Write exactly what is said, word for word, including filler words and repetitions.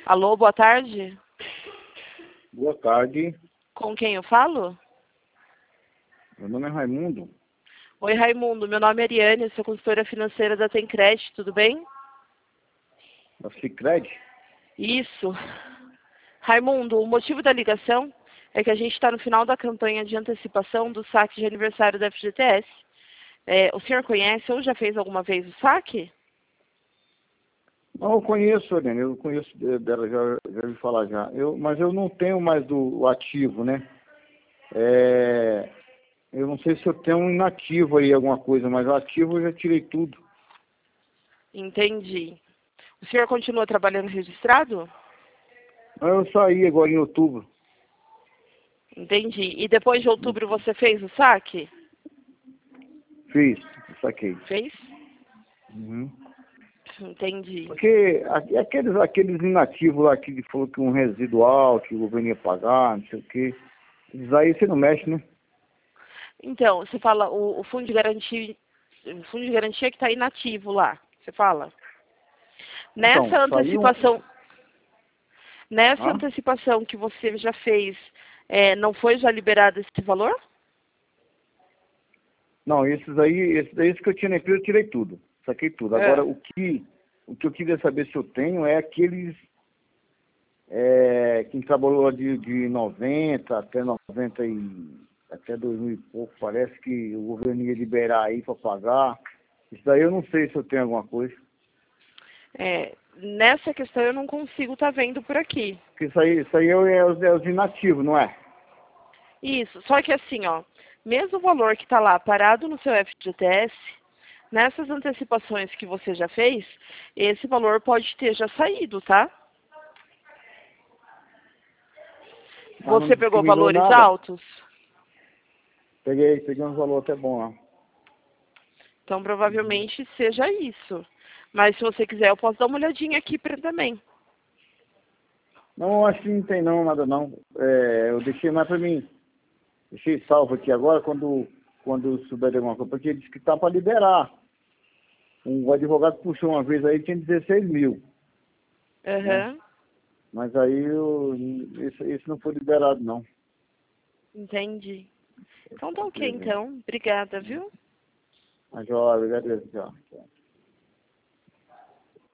Alô, boa tarde. Boa tarde. Com quem eu falo? Meu nome é Raimundo. Oi, Raimundo. Meu nome é Ariane, sou consultora financeira da Tencred, tudo bem? Da Sicredi? Isso. Raimundo, o motivo da ligação é que a gente está no final da campanha de antecipação do saque de aniversário da F G T S. É, o senhor conhece ou já fez alguma vez o saque? Não, eu conheço, Ariane, eu conheço dela, já, já ouvi falar já. Eu, mas eu não tenho mais do, o ativo, né? É, eu não sei se eu tenho um inativo aí, alguma coisa, mas o ativo eu já tirei tudo. Entendi. O senhor continua trabalhando registrado? Eu saí agora em outubro. Entendi. E depois de outubro você fez o saque? Fiz, saquei. Fez? Uhum. Entendi. Porque a- aqueles, aqueles inativos lá que falou que um residual, que o governo ia pagar, não sei o quê, esses aí você não mexe, né? Então, você fala o, o fundo de garantia, o fundo de garantia que está inativo lá, você fala? Então, Nessa saiu um... antecipação, nessa Hã? antecipação que você já fez, é, não foi já liberado esse valor? Não, esses aí, esses aí que eu tinha na empresa, eu tirei tudo. Saquei tudo. Agora, É. o que, o que eu queria saber se eu tenho é aqueles é, que trabalhou de, de noventa até noventa e até dois mil e pouco, parece que o governo ia liberar aí para pagar. Isso daí eu não sei se eu tenho alguma coisa. É, nessa questão eu não consigo estar vendo por aqui. Porque isso aí, isso aí é, os, é os inativos, não é? Isso, só que assim, ó, mesmo o valor que está lá parado no seu F G T S, nessas antecipações que você já fez, esse valor pode ter já saído, tá? Mas não Você pegou discriminou valores nada. altos? Peguei, peguei um valor até bom lá. Então provavelmente seja isso. Mas se você quiser, eu posso dar uma olhadinha aqui pra, também. Não, acho que não tem não, nada não. É, eu deixei mais para mim. Deixei salvo aqui agora, quando, quando souber de alguma coisa, porque disse que tá para liberar. Um advogado puxou uma vez aí, tinha dezesseis mil, né? Aham, Mas aí eu, esse, esse não foi liberado, não. entendi. Então tá ok, Beleza. então. Obrigada, viu? Mas, ó, obrigado, tchau.